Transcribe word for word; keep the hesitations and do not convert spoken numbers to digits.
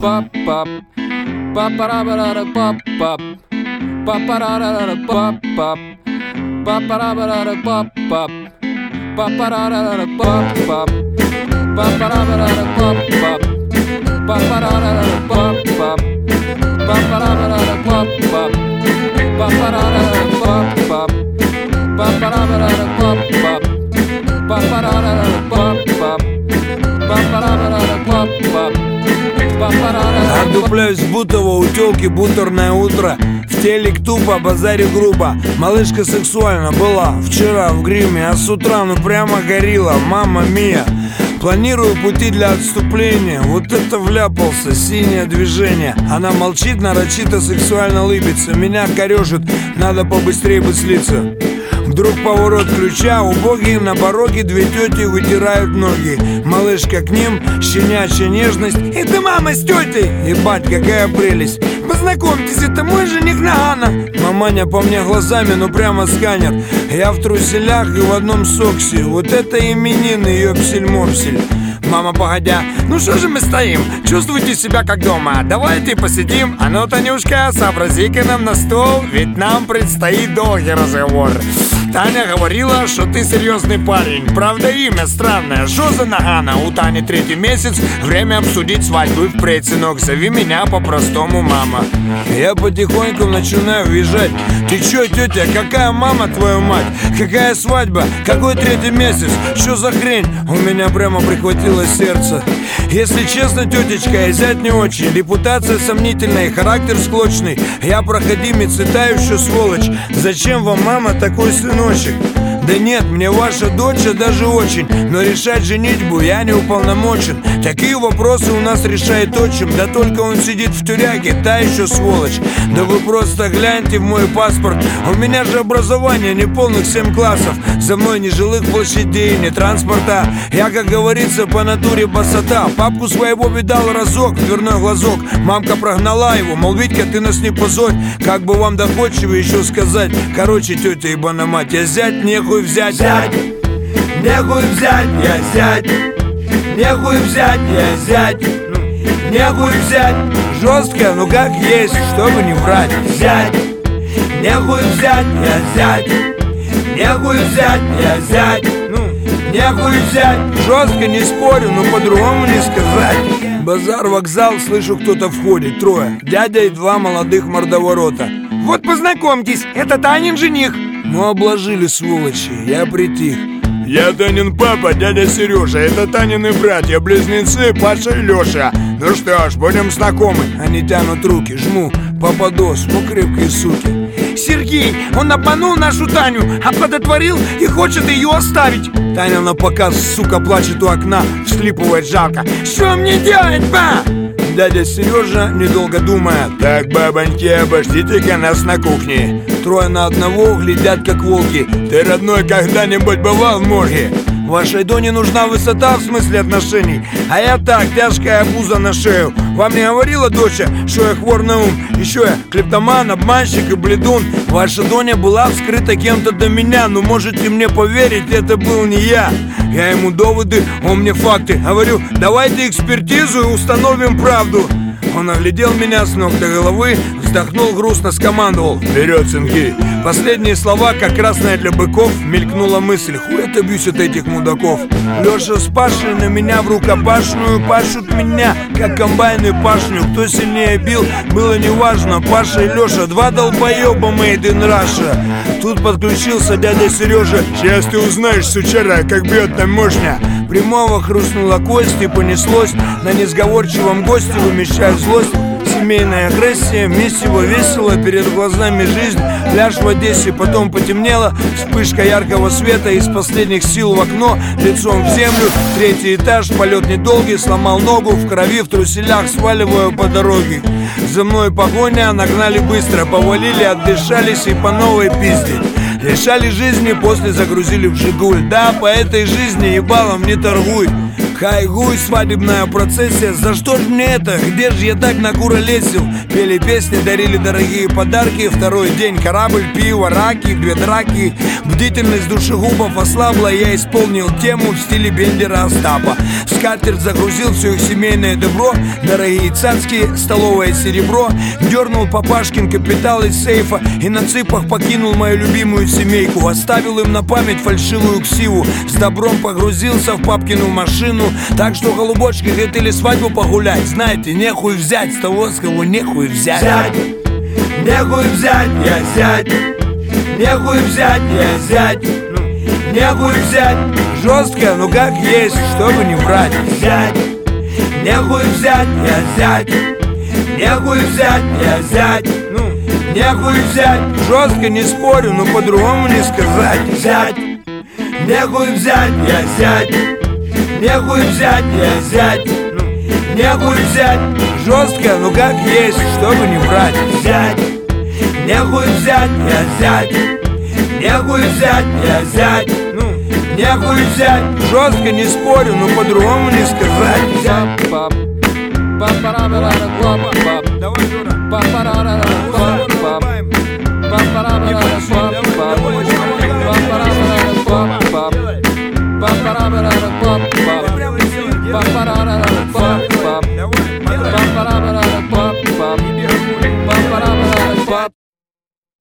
pop pop pop pop pop pop pop pop Ba-ba-da-ba-da-da, pop-pop. Ba-ba-da-da-da, pop-pop. Ba-ba-da-ba-da-da, pop-pop. Ba-ba-da-da-da, pop-pop. Ba-ba-da-ba-da-da, pop-pop. Ba-ba-da-da-da, pop-pop. Ba-ba-da-ba-da-da, pop-pop. Ba-ba-da-da-da, pop-pop. Ba-ba-da-da-da, pop-pop. Отдупляюсь в Бутово, у тёлки бутерное утро. В телек тупо, базарю грубо. Малышка сексуально была вчера в гриме, а с утра ну прямо горила, мама мия. Планирую пути для отступления. Вот это вляпался, синее движение. Она молчит, нарочито сексуально лыбится. Меня корёжит, надо побыстрее бы слиться. Вдруг поворот ключа, убогие на пороге две тети вытирают ноги. Малышка к ним, щенячья нежность. Это мама с тетей, ебать, какая прелесть. Познакомьтесь, это мой жених Нагана. Маманя по мне глазами, ну прямо сканер. Я в труселях и в одном соксе. Вот это именины, ёпсель-мопсель. Мама, погодя, ну что же мы стоим? Чувствуйте себя как дома. Давайте посидим. А ну, Танюшка, сообрази-ка нам на стол, ведь нам предстоит долгий разговор. Таня говорила, что ты серьезный парень. Правда, имя странное. Что за Нагана? У Тани третий месяц. Время обсудить свадьбу впредь, сынок. Зови меня по-простому мама. Я потихоньку начинаю въезжать. Ты чё, тетя, какая мама, твою мать? Какая свадьба? Какой третий месяц? Что за хрень? У меня прямо прихватило сердце. Если честно, тетечка, я зять не очень. Репутация сомнительная, характер склочный. Я проходимец и та еще сволочь. Зачем вам, мама, такой сыночек? Да нет, мне ваша дочь даже очень. Но решать женитьбу я не уполномочен. Такие вопросы у нас решает отчим. Да только он сидит в тюряге, та еще сволочь. Да вы просто гляньте в мой паспорт. У меня же образование неполных семь классов. За мной ни жилых площадей, ни транспорта. Я, как говорится, по натуре басота. Папку своего видал разок, дверной глазок. Мамка прогнала его, мол, Витька, ты нас не позорь. Как бы вам доходчиво еще сказать. Короче, тетя ебана мать, я зять, нехуй взять. Зять, нехуй взять, я зять. Нехуй взять, я зять. Нехуй взять. Жестко, ну как есть, чтобы не врать. Зять, нехуй взять, я зять. Нехуй взять, я зять. Нехуй взять. Жестко не спорю, но по-другому не сказать. Базар, вокзал, слышу, кто-то входит. Трое, дядя и два молодых мордоворота. Вот познакомьтесь, это Танин жених. Ну обложили, сволочи, я притих. Я Танин папа, дядя Сережа. Это Танины братья-близнецы Паша и Леша. Ну что ж, будем знакомы. Они тянут руки, жму, попадос, ну крепкие суки. Сергей, он обманул нашу Таню, оплодотворил и хочет ее оставить. Таня на показ, сука, плачет у окна, всхлипывает жалко. Что мне делать, ба? Дядя Сережа, недолго думая: так, бабоньки, обождите-ка нас на кухне. Трое на одного глядят, как волки. Ты, родной, когда-нибудь бывал в морге? Вашей Доне нужна высота в смысле отношений. А я так, тяжкая обуза на шею. Вам не говорила доча, что я хвор на ум? Еще я клептоман, обманщик и бледун. Ваша Доня была вскрыта кем-то до меня. Но можете мне поверить, это был не я. Я ему доводы, он мне факты. Говорю, давайте экспертизу и установим правду. Он оглядел меня с ног до головы, вздохнул грустно, скомандовал: вперед, сынки! Последние слова, как красная для быков, мелькнула мысль: хуй отобьюсь от этих мудаков. Леша с Пашей на меня в рукопашную пашут меня, как комбайны пашню. Кто сильнее бил, было неважно. Паша и Леша, два долбоеба made in Russia. Тут подключился дядя Сережа. Сейчас ты узнаешь, сучара, как бьет там мощня. Прямого хрустнула кость и понеслось. На несговорчивом госте вымещая злость. Семейная агрессия, месиво весело, перед глазами жизнь, пляж в Одессе, потом потемнело, вспышка яркого света, из последних сил в окно, лицом в землю, третий этаж, полет недолгий, сломал ногу, в крови, в труселях, сваливаю по дороге. За мной погоня, нагнали быстро, повалили, отдышались и по новой пиздить. Лишали жизни, после загрузили в Жигуль. Да, по этой жизни ебалом не торгуй. Хайгуй, свадебная процессия. За что ж мне это? Где же я так накуролесил? Пели песни, дарили дорогие подарки. Второй день корабль, пиво, раки, две драки. Бдительность душегубов ослабла. Я исполнил тему в стиле Бендера Остапа. В скатерть загрузил все их семейное добро. Дорогие цацки, столовое серебро. Дернул папашкин капитал из сейфа и на цыпах покинул мою любимую семейку. Оставил им на память фальшивую ксиву. С добром погрузился в папкину машину. Так что, голубочки, хотели свадьбу погулять. Знаете, нехуй взять с того, с кого нехуй взять. Зять, нехуй взять, я зять. Нехуй взять, я зять. Нехуй взять. Жестко, ну как есть, чтобы не врать. Зять, нехуй взять, я зять. Нехуй взять, я зять. Нехуй взять. Жестко не спорю, но по-другому не сказать. Зять, нехуй взять, я зять. Нехуй взять, я зять. Нехуй взять. Жестко, ну как есть, чтобы не врать. Зять, нехуй взять, я зять. Нехуй взять, я зять. Нехуй взять. Жестко не спорю, но по-другому не сказать. Давай, Жора. Ba-ba-da-ba-da-ba-ba.